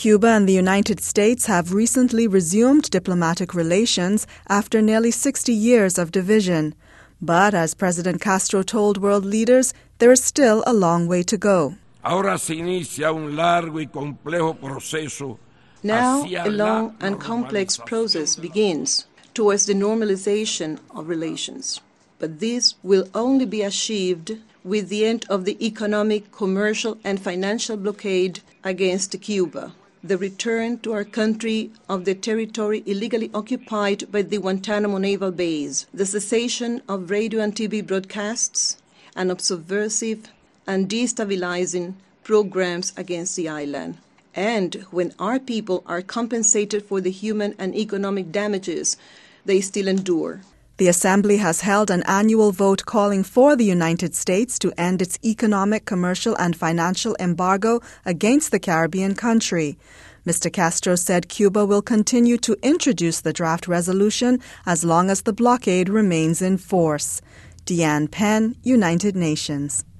Cuba and the United States have recently resumed diplomatic relations after nearly 60 years of division. But as President Castro told world leaders, there is still a long way to go. Ahora se inicia un largo y complejo proceso. Now a long and complex process begins towards the normalization of relations. But this will only be achieved with the end of the economic, commercial, and financial blockade against Cuba, the return to our country of the territory illegally occupied by the Guantanamo Naval Base, the cessation of radio and TV broadcasts, and of subversive and destabilizing programs against the island. And when our people are compensated for the human and economic damages they still endure. The Assembly has held an annual vote calling for the United States to end its economic, commercial, and financial embargo against the Caribbean country. Mr. Castro said Cuba will continue to introduce the draft resolution as long as the blockade remains in force. Deanne Penn, United Nations.